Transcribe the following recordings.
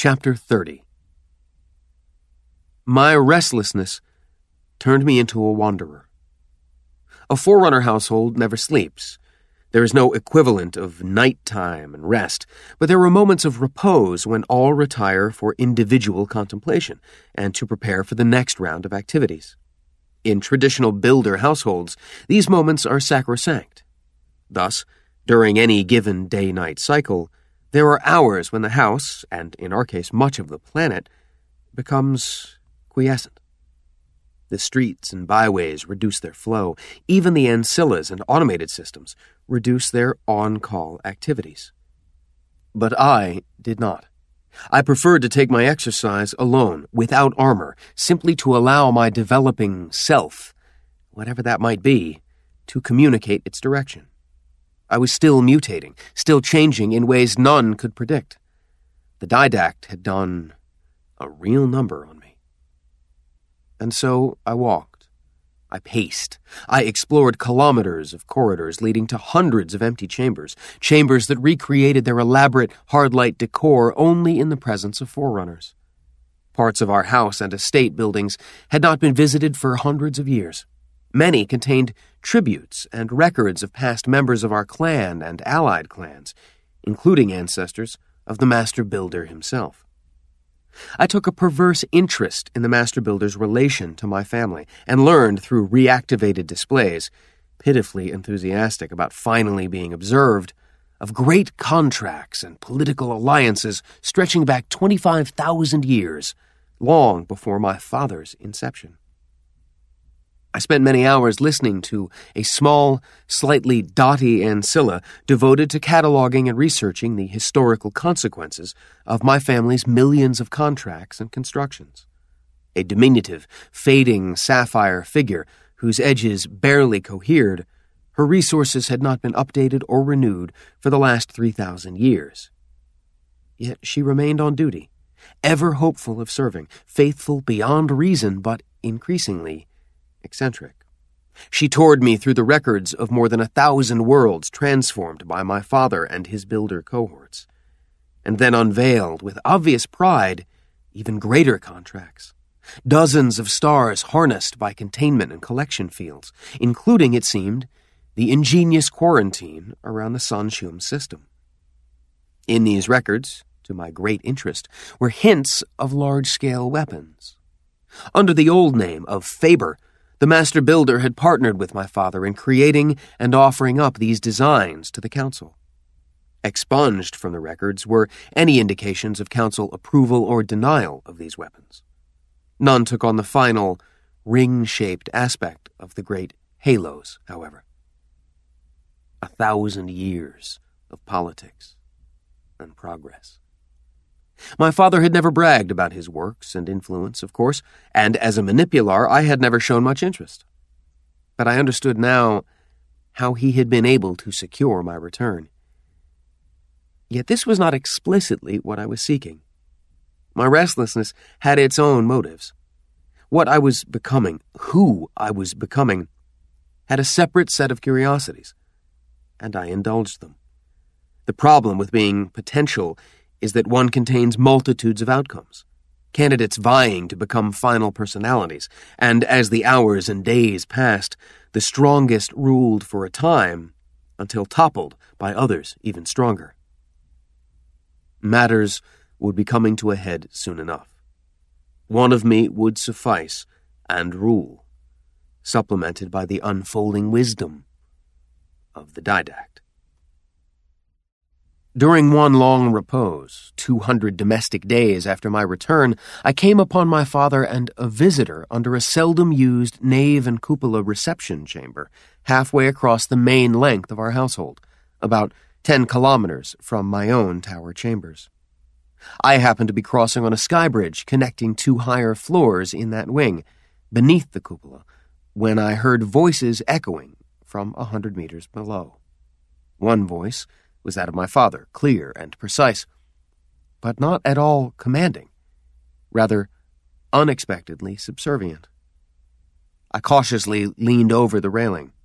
Chapter 30. My restlessness turned me into a wanderer. A Forerunner household never sleeps. There is no equivalent of nighttime and rest, but there are moments of repose when all retire for individual contemplation and to prepare for the next round of activities. In traditional builder households, these moments are sacrosanct. Thus, during any given day-night cycle, there are hours when the house, and in our case much of the planet, becomes quiescent. The streets and byways reduce their flow. Even the ancillas and automated systems reduce their on-call activities. But I did not. I preferred to take my exercise alone, without armor, simply to allow my developing self, whatever that might be, to communicate its direction. I was still mutating, still changing in ways none could predict. The Didact had done a real number on me. And so I walked. I paced. I explored kilometers of corridors leading to hundreds of empty chambers that recreated their elaborate hard-light decor only in the presence of Forerunners. Parts of our house and estate buildings had not been visited for hundreds of years. Many contained tributes and records of past members of our clan and allied clans, including ancestors of the Master Builder himself. I took a perverse interest in the Master Builder's relation to my family and learned through reactivated displays, pitifully enthusiastic about finally being observed, of great contracts and political alliances stretching back 25,000 years, long before my father's inception. I spent many hours listening to a small, slightly dotty ancilla devoted to cataloging and researching the historical consequences of my family's millions of contracts and constructions. A diminutive, fading sapphire figure whose edges barely cohered, her resources had not been updated or renewed for the last 3,000 years. Yet she remained on duty, ever hopeful of serving, faithful beyond reason, but increasingly eccentric. She toured me through the records of more than 1,000 worlds transformed by my father and his builder cohorts, and then unveiled, with obvious pride, even greater contracts. Dozens of stars harnessed by containment and collection fields, including, it seemed, the ingenious quarantine around the Sanshum system. In these records, to my great interest, were hints of large-scale weapons. Under the old name of Faber, the Master Builder had partnered with my father in creating and offering up these designs to the Council. Expunged from the records were any indications of Council approval or denial of these weapons. None took on the final, ring-shaped aspect of the great halos, however. 1,000 years of politics and progress. My father had never bragged about his works and influence, of course, and as a manipular I had never shown much interest. But I understood now how he had been able to secure my return. Yet this was not explicitly what I was seeking. My restlessness had its own motives. What I was becoming, who I was becoming, had a separate set of curiosities, and I indulged them. The problem with being potential is that one contains multitudes of outcomes, candidates vying to become final personalities, and as the hours and days passed, the strongest ruled for a time, until toppled by others even stronger. Matters would be coming to a head soon enough. One of me would suffice and rule, supplemented by the unfolding wisdom of the Didact. During one long repose, 200 domestic days after my return, I came upon my father and a visitor under a seldom-used nave and cupola reception chamber halfway across the main length of our household, about 10 kilometers from my own tower chambers. I happened to be crossing on a sky bridge connecting two higher floors in that wing, beneath the cupola, when I heard voices echoing from 100 meters below. One voice was that of my father, clear and precise, but not at all commanding, rather unexpectedly subservient. I cautiously leaned over the railing.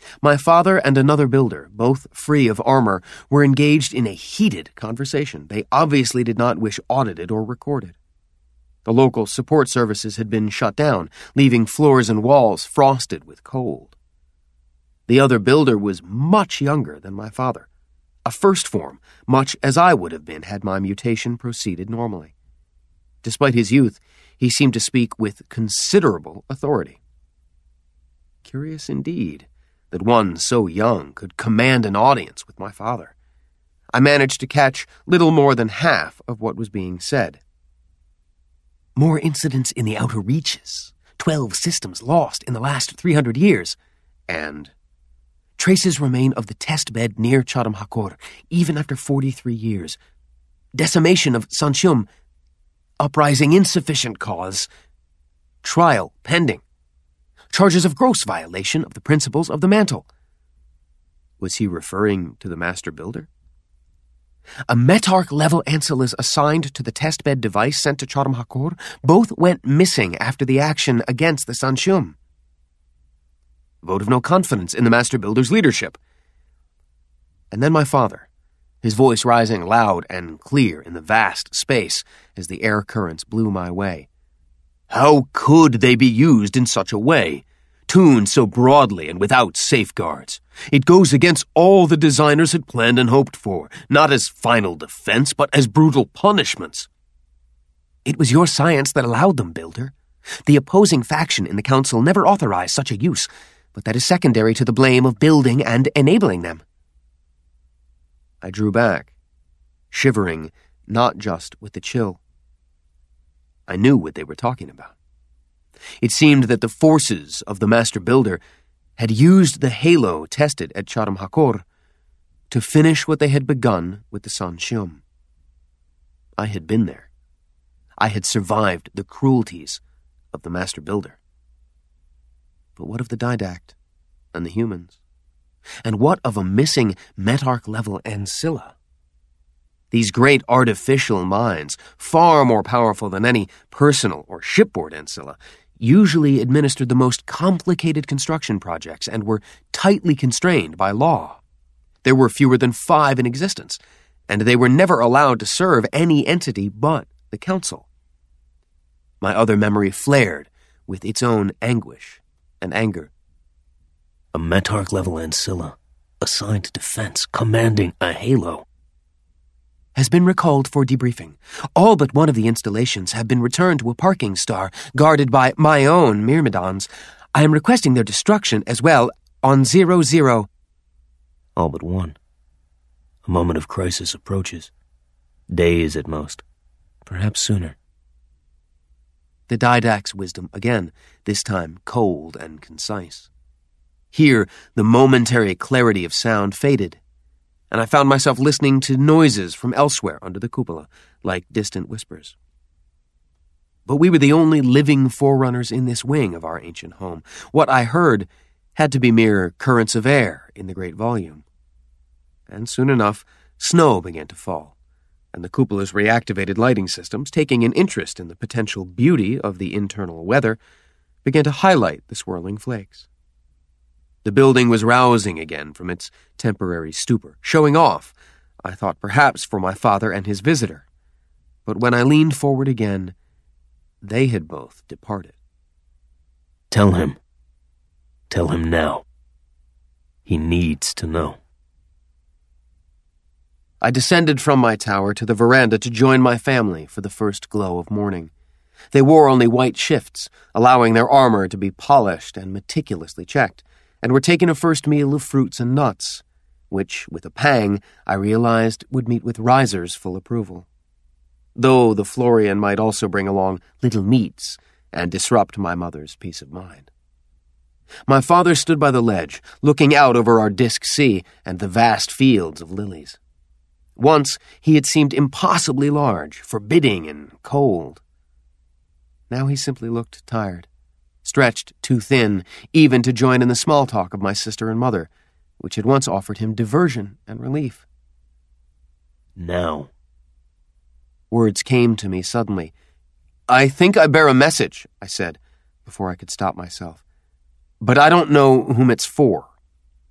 My father and another builder, both free of armor, were engaged in a heated conversation they obviously did not wish audited or recorded. The local support services had been shut down, leaving floors and walls frosted with cold. The other builder was much younger than my father, a first form, much as I would have been had my mutation proceeded normally. Despite his youth, he seemed to speak with considerable authority. Curious indeed that one so young could command an audience with my father. I managed to catch little more than half of what was being said. More incidents in the outer reaches, 12 systems lost in the last 300 years, and traces remain of the test bed near Chadam Hakor, even after 43 years. Decimation of Sanshum, uprising insufficient cause, trial pending, charges of gross violation of the principles of the mantle. Was he referring to the master builder? A Metarch-level Ancilas assigned to the testbed device sent to Chadam Hakor both went missing after the action against the Sanshum. Vote of no confidence in the master builder's leadership. And then my father, his voice rising loud and clear in the vast space as the air currents blew my way. How could they be used in such a way? Tuned so broadly and without safeguards. It goes against all the designers had planned and hoped for, not as final defense, but as brutal punishments. It was your science that allowed them, Builder. The opposing faction in the Council never authorized such a use, but that is secondary to the blame of building and enabling them. I drew back, shivering not just with the chill. I knew what they were talking about. It seemed that the forces of the Master Builder had used the halo tested at Chadam Hakor to finish what they had begun with the Sanshum. I had been there. I had survived the cruelties of the Master Builder. But what of the Didact and the humans? And what of a missing Metarch-level Ancilla? These great artificial minds, far more powerful than any personal or shipboard Ancilla, usually administered the most complicated construction projects and were tightly constrained by law. There were fewer than 5 in existence, and they were never allowed to serve any entity but the Council. My other memory flared with its own anguish and anger. A Metarch-level Ancilla, assigned to defense, commanding a halo, has been recalled for debriefing. All but one of the installations have been returned to a parking star guarded by my own Myrmidons. I am requesting their destruction as well on 00. All but one. A moment of crisis approaches. Days at most. Perhaps sooner. The Didact's wisdom again, this time cold and concise. Here, the momentary clarity of sound faded, and I found myself listening to noises from elsewhere under the cupola, like distant whispers. But we were the only living forerunners in this wing of our ancient home. What I heard had to be mere currents of air in the great volume. And soon enough, snow began to fall, and the cupola's reactivated lighting systems, taking an interest in the potential beauty of the internal weather, began to highlight the swirling flakes. The building was rousing again from its temporary stupor, showing off, I thought perhaps for my father and his visitor. But when I leaned forward again, they had both departed. Tell him now. He needs to know. I descended from my tower to the veranda to join my family for the first glow of morning. They wore only white shifts, allowing their armor to be polished and meticulously checked, and were taking a first meal of fruits and nuts, which, with a pang, I realized would meet with Riser's full approval. Though the Florian might also bring along little meats and disrupt my mother's peace of mind. My father stood by the ledge, looking out over our disk sea and the vast fields of lilies. Once he had seemed impossibly large, forbidding and cold. Now he simply looked tired, stretched too thin even to join in the small talk of my sister and mother, which had once offered him diversion and relief. Now. Words came to me suddenly. I think I bear a message, I said, before I could stop myself. But I don't know whom it's for.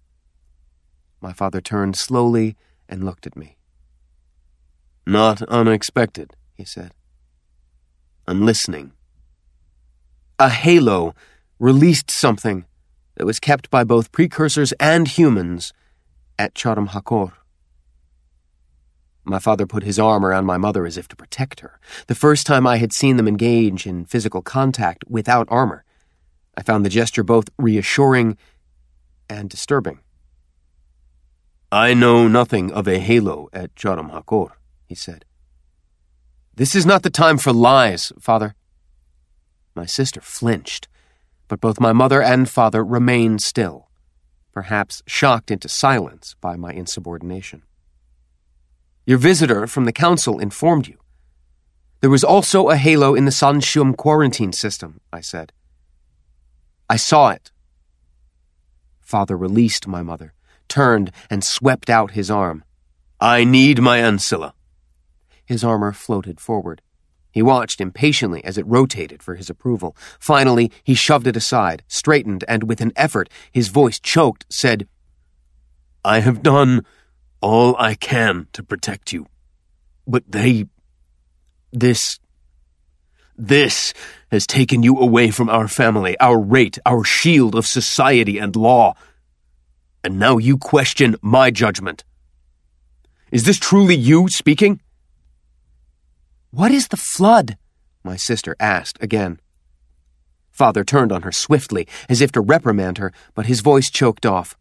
My father turned slowly and looked at me. "Not unexpected," he said. "I'm listening." A halo released something that was kept by both precursors and humans at Chatham Hakor. My father put his arm around my mother as if to protect her. The first time I had seen them engage in physical contact without armor, I found the gesture both reassuring and disturbing. "I know nothing of a halo at Chatham Hakor," he said. "This is not the time for lies, Father." My sister flinched, but both my mother and father remained still, perhaps shocked into silence by my insubordination. "Your visitor from the council informed you. There was also a halo in the Sanshum quarantine system," I said. "I saw it." Father released my mother, turned and swept out his arm. "I need my ancilla." His armor floated forward. He watched impatiently as it rotated for his approval. Finally, he shoved it aside, straightened, and with an effort, his voice choked, said, "I have done all I can to protect you. But this has taken you away from our family, our rate, our shield of society and law. And now you question my judgment. Is this truly you speaking?" "What is the flood?" my sister asked again. Father turned on her swiftly, as if to reprimand her, but his voice choked off.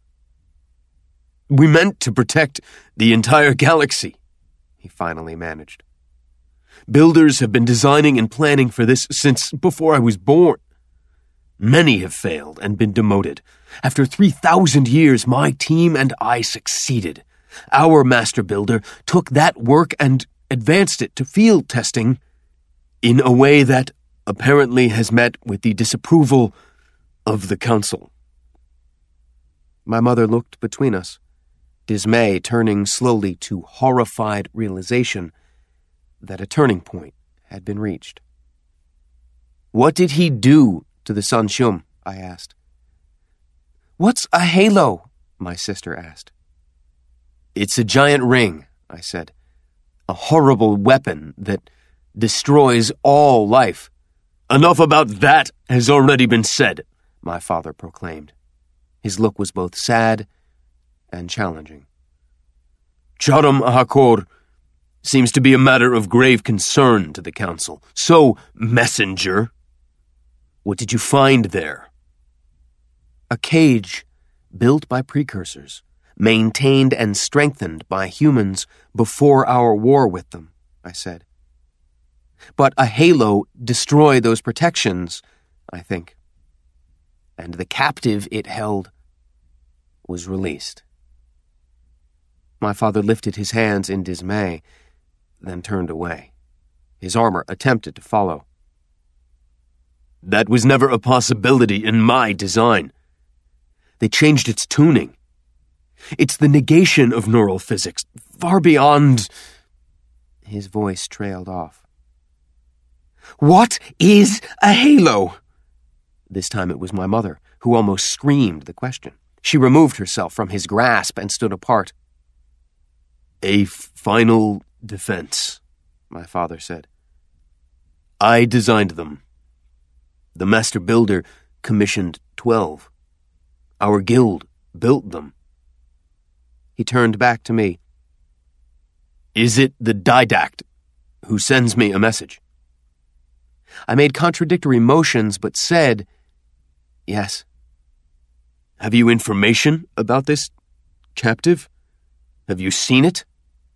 "We meant to protect the entire galaxy," he finally managed. "Builders have been designing and planning for this since before I was born. Many have failed and been demoted. After 3,000 years, my team and I succeeded. Our master builder took that work and advanced it to field testing in a way that apparently has met with the disapproval of the council." My mother looked between us, dismay turning slowly to horrified realization that a turning point had been reached. "What did he do to the Sanshum?" I asked. "What's a halo?" my sister asked. "It's a giant ring," I said. "A horrible weapon that destroys all life." "Enough about that has already been said," my father proclaimed. His look was both sad and challenging. "Chatham Hakor seems to be a matter of grave concern to the council. So, messenger, what did you find there?" "A cage built by precursors, maintained and strengthened by humans before our war with them," I said. "But a halo destroyed those protections, I think. And the captive it held was released." My father lifted his hands in dismay, then turned away. His armor attempted to follow. "That was never a possibility in my design. They changed its tuning. It's the negation of neural physics, far beyond..." His voice trailed off. "What is a halo?" This time it was my mother, who almost screamed the question. She removed herself from his grasp and stood apart. "A final defense," my father said. "I designed them. The master builder commissioned 12. Our guild built them." He turned back to me. "Is it the didact who sends me a message?" I made contradictory motions, but said, "Yes." "Have you information about this captive? Have you seen it?"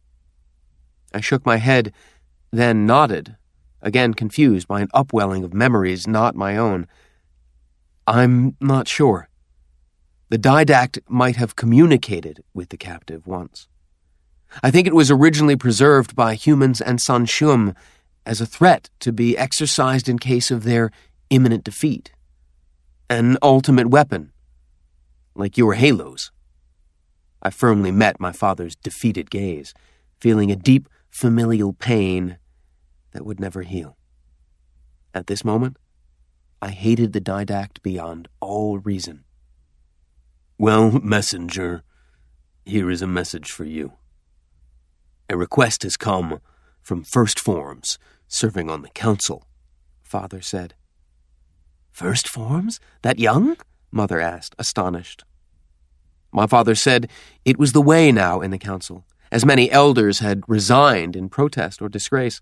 I shook my head, then nodded, again confused by an upwelling of memories not my own. "I'm not sure. The didact might have communicated with the captive once. I think it was originally preserved by humans and Sanshum as a threat to be exercised in case of their imminent defeat. An ultimate weapon, like your halos." I firmly met my father's defeated gaze, feeling a deep familial pain that would never heal. At this moment, I hated the didact beyond all reason. "Well, messenger, Here is a message for you. A request has come from First Forms, serving on the council, Father said. First Forms? That young? Mother asked, astonished. My father said it was the way now in the council, as many elders had resigned in protest or disgrace.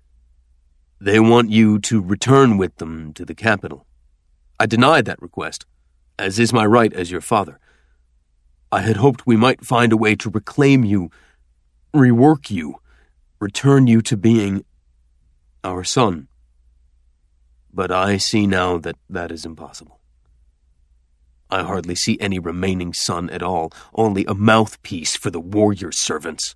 They want you to return with them to the capital. I denied that request, as is my right as your father. I had hoped we might find a way to reclaim you, rework you, return you to being our son. But I see now that that is impossible. I hardly see any remaining son at all, only a mouthpiece for the warrior servants.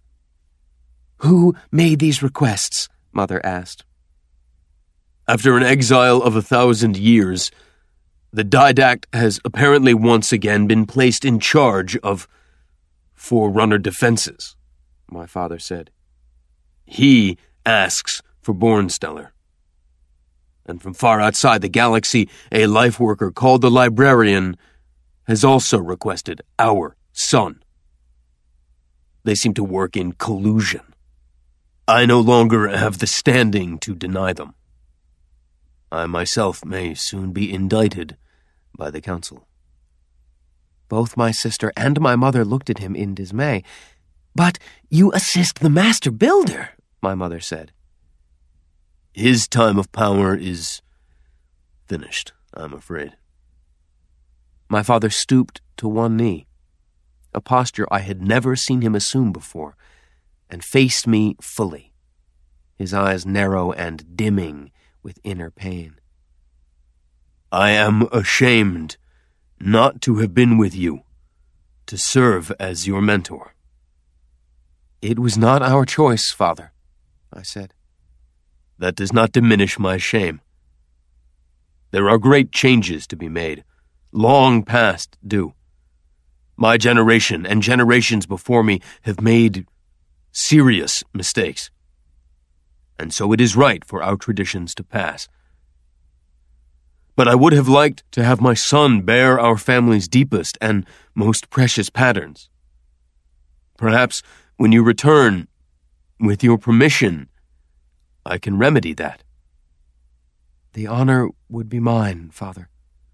Who made these requests? Mother asked. After an exile of 1,000 years, the Didact has apparently once again been placed in charge of Forerunner defenses, my father said. He asks for Bornsteller. And from far outside the galaxy, a life worker called the Librarian has also requested our son. They seem to work in collusion. I no longer have the standing to deny them. I myself may soon be indicted by the council. Both my sister and my mother looked at him in dismay. But you assist the Master Builder, my mother said. His time of power is finished, I'm afraid. My father stooped to one knee, a posture I had never seen him assume before, and faced me fully, his eyes narrow and dimming with inner pain. I am ashamed not to have been with you, to serve as your mentor. It was not our choice, Father, I said. That does not diminish my shame. There are great changes to be made, long past due. My generation and generations before me have made serious mistakes. And so it is right for our traditions to pass. But I would have liked to have my son bear our family's deepest and most precious patterns. Perhaps when you return, with your permission, I can remedy that. The honor would be mine, Father.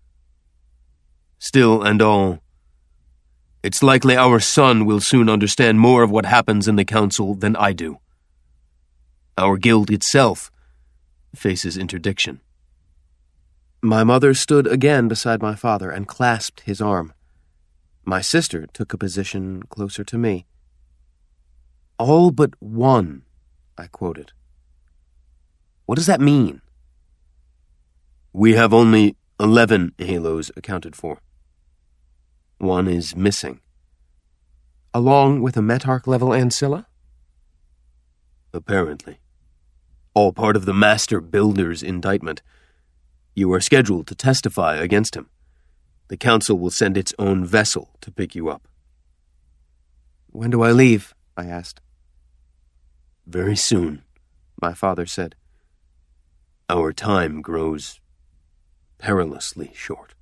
Still and all, it's likely our son will soon understand more of what happens in the council than I do. Our guild itself faces interdiction. My mother stood again beside my father and clasped his arm. My sister took a position closer to me. All but one, I quoted. What does that mean? We have only 11 halos accounted for. One is missing. Along with a Metarch-level Ancilla? Apparently. All part of the Master Builder's indictment. You are scheduled to testify against him. The council will send its own vessel to pick you up. When do I leave? I asked. Very soon, my father said. Our time grows perilously short.